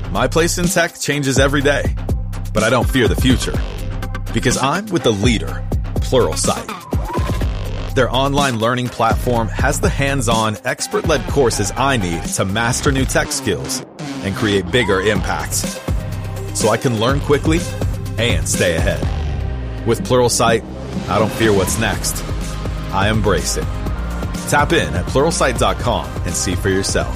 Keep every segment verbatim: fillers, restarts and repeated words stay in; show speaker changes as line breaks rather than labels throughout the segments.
My place in tech changes every day, but I don't fear the future because I'm with the leader, Pluralsight. Their online learning platform has the hands-on, expert-led courses I need to master new tech skills and create bigger impacts, so I can learn quickly and stay ahead. With Pluralsight, I don't fear what's next. I embrace it. Tap in at pluralsight dot com and see for yourself.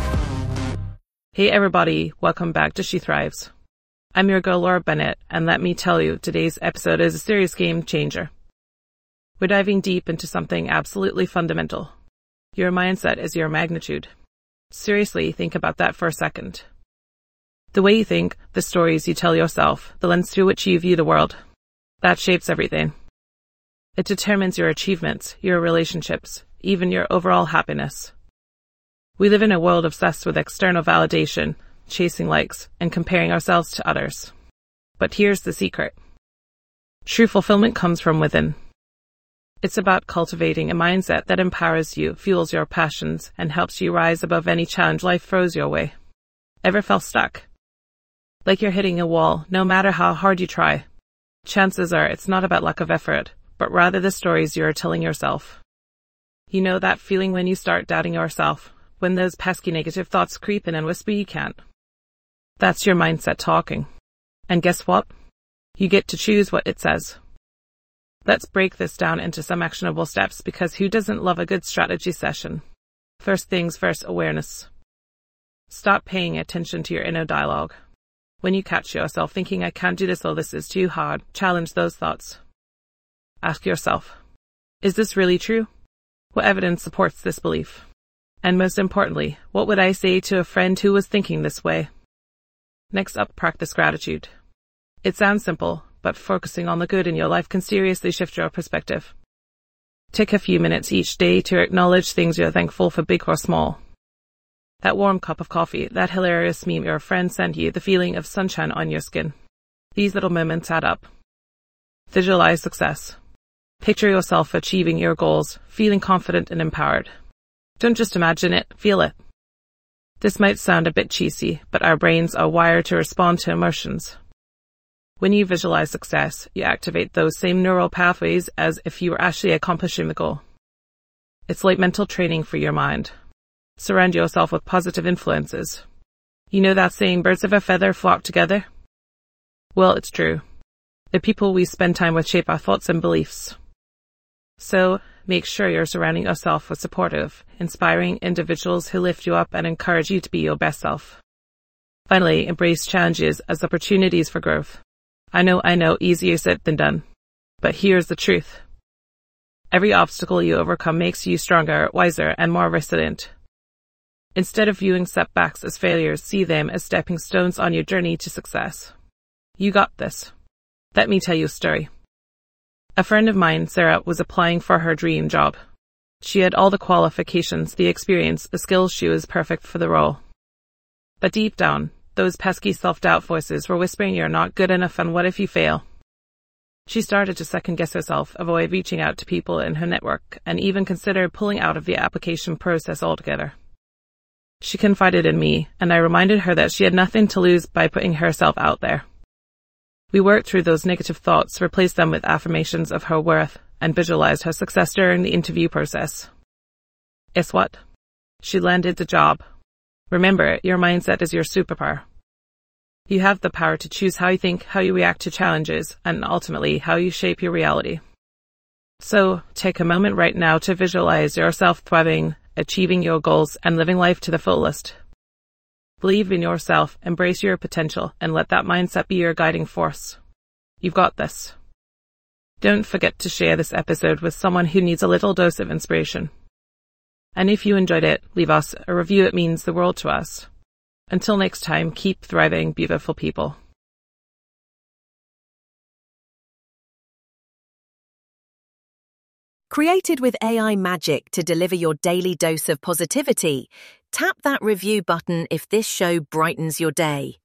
Hey everybody, welcome back to She Thrives. I'm your girl Laura Bennett, and let me tell you, today's episode is a serious game changer. We're diving deep into something absolutely fundamental. Your mindset is your magnitude. Seriously, think about that for a second. The way you think, the stories you tell yourself, the lens through which you view the world, that shapes everything. It determines your achievements, your relationships, even your overall happiness. We live in a world obsessed with external validation, chasing likes, and comparing ourselves to others. But here's the secret. True fulfillment comes from within. It's about cultivating a mindset that empowers you, fuels your passions, and helps you rise above any challenge life throws your way. Ever felt stuck? Like you're hitting a wall, no matter how hard you try. Chances are it's not about lack of effort, but rather the stories you're telling yourself. You know that feeling when you start doubting yourself, when those pesky negative thoughts creep in and whisper you can't. That's your mindset talking. And guess what? You get to choose what it says. Let's break this down into some actionable steps, because who doesn't love a good strategy session? First things first, awareness. Stop paying attention to your inner dialogue. When you catch yourself thinking, I can't do this or this is too hard, challenge those thoughts. Ask yourself, is this really true? What evidence supports this belief? And most importantly, what would I say to a friend who was thinking this way? Next up, practice gratitude. It sounds simple, but focusing on the good in your life can seriously shift your perspective. Take a few minutes each day to acknowledge things you're thankful for, big or small. That warm cup of coffee, that hilarious meme your friend sent you, the feeling of sunshine on your skin. These little moments add up. Visualize success. Picture yourself achieving your goals, feeling confident and empowered. Don't just imagine it, feel it. This might sound a bit cheesy, but our brains are wired to respond to emotions. When you visualize success, you activate those same neural pathways as if you were actually accomplishing the goal. It's like mental training for your mind. Surround yourself with positive influences. You know that saying, birds of a feather flock together? Well, it's true. The people we spend time with shape our thoughts and beliefs. So, make sure you're surrounding yourself with supportive, inspiring individuals who lift you up and encourage you to be your best self. Finally, embrace challenges as opportunities for growth. I know, I know, easier said than done. But here's the truth. Every obstacle you overcome makes you stronger, wiser, and more resilient. Instead of viewing setbacks as failures, see them as stepping stones on your journey to success. You got this. Let me tell you a story. A friend of mine, Sarah, was applying for her dream job. She had all the qualifications, the experience, the skills. She was perfect for the role. But deep down, those pesky self-doubt voices were whispering, you're not good enough, and what if you fail? She started to second-guess herself, avoid reaching out to people in her network, and even considered pulling out of the application process altogether. She confided in me, and I reminded her that she had nothing to lose by putting herself out there. We worked through those negative thoughts, replaced them with affirmations of her worth, and visualized her success during the interview process. Guess what? She landed the job. Remember, your mindset is your superpower. You have the power to choose how you think, how you react to challenges, and ultimately how you shape your reality. So, take a moment right now to visualize yourself thriving, achieving your goals, and living life to the fullest. Believe in yourself, embrace your potential, and let that mindset be your guiding force. You've got this. Don't forget to share this episode with someone who needs a little dose of inspiration. And if you enjoyed it, leave us a review. It means the world to us. Until next time, keep thriving, beautiful people.
Created with A I magic to deliver your daily dose of positivity, tap that review button if this show brightens your day.